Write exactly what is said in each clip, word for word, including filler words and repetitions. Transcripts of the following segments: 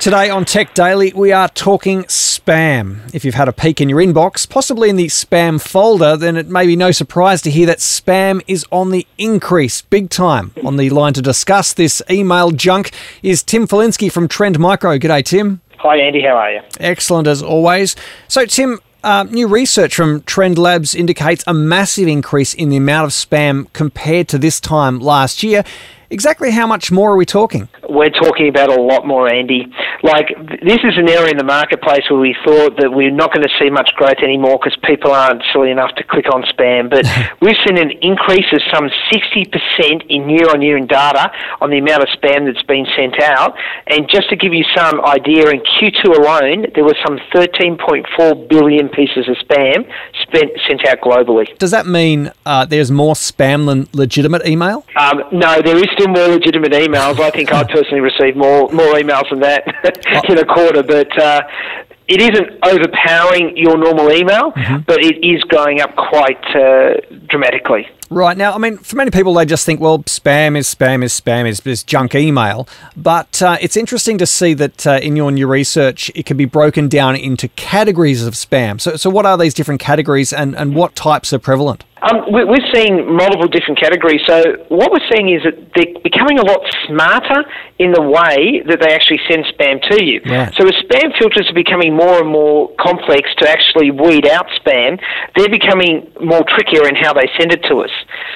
Today on Tech Daily, we are talking spam. If you've had a peek in your inbox, possibly in the spam folder, then it may be no surprise to hear that spam is on the increase, big time. On the line to discuss this email junk is Tim Falinsky from Trend Micro. G'day, Tim. Hi, Andy. How are you? Excellent, as always. So, Tim, uh, new research from Trend Labs indicates a massive increase in the amount of spam compared to this time last year. Exactly how much more are we talking? We're talking about a lot more, Andy. Like, this is an area in the marketplace where we thought that we're not going to see much growth anymore because people aren't silly enough to click on spam. But we've seen an increase of some sixty percent in year-on-year in data on the amount of spam that's been sent out. And just to give you some idea, in Q two alone, there was some thirteen point four billion pieces of spam spent, sent out globally. Does that mean uh, there's more spam than legitimate email? Um, no, there is still more legitimate emails. I think I personally received more more emails than that in a quarter, but uh, it isn't overpowering your normal email, mm-hmm. but it is going up quite uh, dramatically. Right. Now, I mean, for many people, they just think, well, spam is spam is spam is, is junk email. But uh, it's interesting to see that uh, in your new research, it can be broken down into categories of spam. So, so what are these different categories and, and what types are prevalent? Um, we're seeing multiple different categories. So what we're seeing is that they're becoming a lot smarter in the way that they actually send spam to you. Right. So as spam filters are becoming more and more complex to actually weed out spam, they're becoming more trickier in how they send it to us.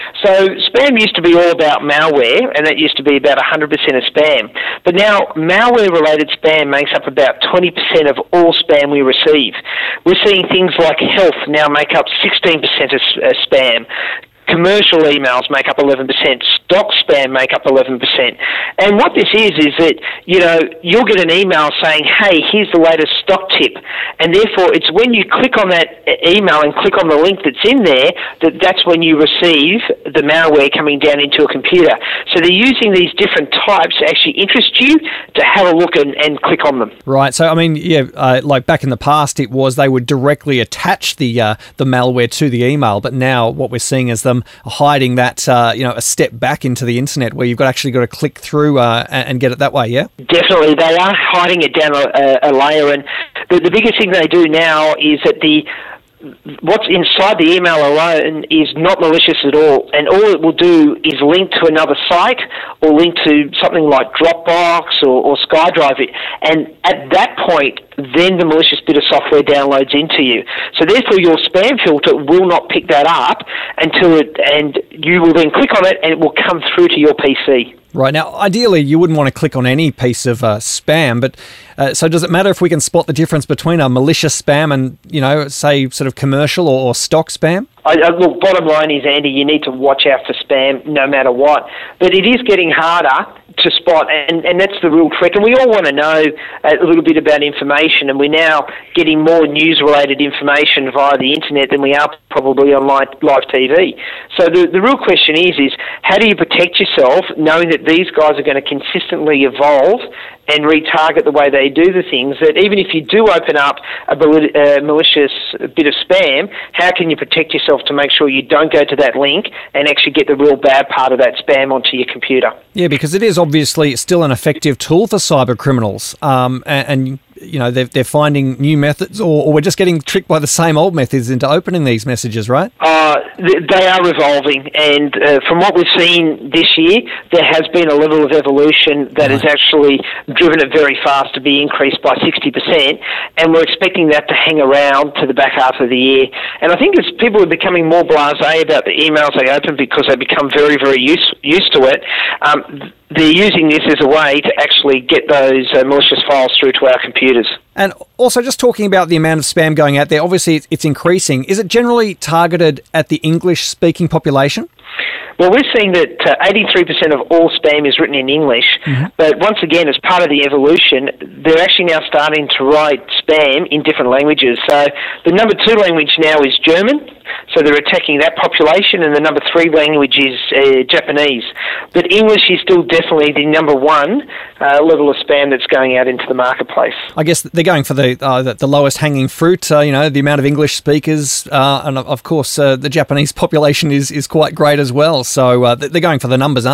So spam used to be all about malware, and that used to be about one hundred percent of spam. But now malware-related spam makes up about twenty percent of all spam we receive. We're seeing things like health now make up sixteen percent of uh, spam. Commercial emails make up eleven percent. Stock spam make up eleven percent. And what this is, is that, you know, you'll get an email saying, hey, here's the latest stock tip. And therefore, it's when you click on that email and click on the link that's in there, that that's when you receive the malware coming down into a computer. So they're using these different types to actually interest you to have a look and, and click on them. Right. So, I mean, yeah, uh, like back in the past, it was they would directly attach the uh, the malware to the email. But now what we're seeing is them hiding that, uh, you know, a step back into the internet where you've got actually got to click through uh, and get it that way, yeah? Definitely. They are hiding it down a, a layer. And the, the biggest thing they do now is that the what's inside the email alone is not malicious at all, and all it will do is link to another site or link to something like Dropbox or, or SkyDrive, and at that point, then the malicious bit of software downloads into you. So therefore, your spam filter will not pick that up until it, and you will then click on it, and it will come through to your P C. Right. Now, ideally, you wouldn't want to click on any piece of uh, spam, but uh, so does it matter if we can spot the difference between a malicious spam and, you know, say sort of commercial or, or stock spam? I, uh, look, bottom line is, Andy, you need to watch out for spam no matter what. But it is getting harder to spot, and, and that's the real trick. And we all want to know a little bit about information, and we're now getting more news-related information via the internet than we are probably on live, live T V. So the, the real question is, is how do you protect yourself knowing that these guys are going to consistently evolve and retarget the way they do the things, that even if you do open up a uh, malicious bit of spam, how can you protect yourself to make sure you don't go to that link and actually get the real bad part of that spam onto your computer? Yeah, because it is obviously still an effective tool for cyber criminals, um, and, and you know, they're, they're finding new methods, or, or we're just getting tricked by the same old methods into opening these messages, right? Uh, they are evolving, and uh, from what we've seen this year, there has been a level of evolution that right. has actually driven it very fast to be increased by sixty percent, and we're expecting that to hang around to the back half of the year. And I think as people are becoming more blasé about the emails they open because they become very, very used, used to it, um, they're using this as a way to actually get those uh, malicious files through to our computers. And also, just talking about the amount of spam going out there, obviously it's, it's increasing. Is it generally targeted at the English-speaking population? Well, we're seeing that uh, eighty-three percent of all spam is written in English, mm-hmm. but once again, as part of the evolution, they're actually now starting to write spam in different languages. So the number two language now is German, so they're attacking that population, and the number three language is uh, Japanese. But English is still definitely the number one uh, level of spam that's going out into the marketplace. I guess they're going for the uh, the, the lowest hanging fruit, uh, you know, the amount of English speakers, uh, and of course uh, the Japanese population is, is quite great as well. So uh, they're going for the numbers, aren't they?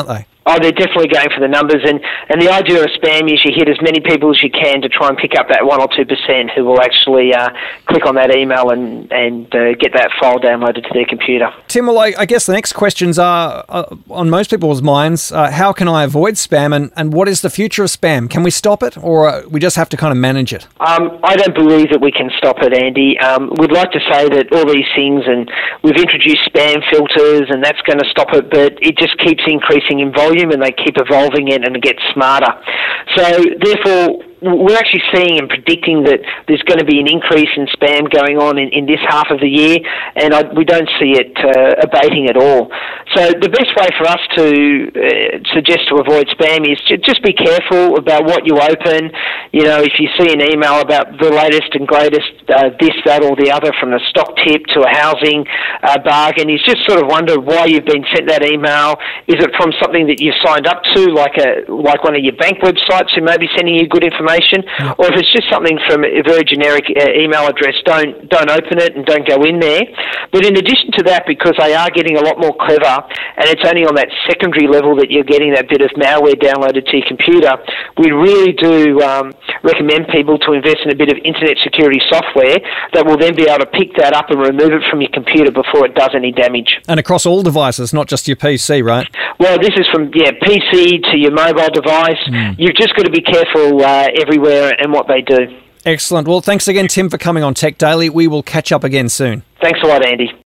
Oh, they're definitely going for the numbers, and, and the idea of spam is you hit as many people as you can to try and pick up that one or two percent who will actually uh, click on that email and and uh, get that file downloaded to their computer. Tim, well, I, I guess the next questions are uh, on most people's minds. Uh, how can I avoid spam, and, and what is the future of spam? Can we stop it, or uh, we just have to kind of manage it? Um, I don't believe that we can stop it, Andy. Um, we'd like to say that all these things, and we've introduced spam filters, and that's going to stop it, but it just keeps increasing in volume, and they keep evolving it, and it gets smarter. So therefore, we're actually seeing and predicting that there's going to be an increase in spam going on in, in this half of the year, and I, we don't see it uh, abating at all. So the best way for us to uh, suggest to avoid spam is to just be careful about what you open. You know, if you see an email about the latest and greatest uh, this, that, or the other, from a stock tip to a housing uh, bargain, you just sort of wonder why you've been sent that email. Is it from something that you've signed up to, like a like one of your bank websites who may be sending you good information? Yeah. Or if it's just something from a very generic uh, email address, don't don't open it and don't go in there. But in addition to that, because they are getting a lot more clever, and it's only on that secondary level that you're getting that bit of malware downloaded to your computer, we really do um, recommend people to invest in a bit of internet security software that will then be able to pick that up and remove it from your computer before it does any damage. And across all devices, not just your P C, right? Well, this is from yeah P C to your mobile device. Mm. You've just got to be careful uh, everywhere and what they do. Excellent. Well, thanks again, Tim, for coming on Tech Daily. We will catch up again soon. Thanks a lot, Andy.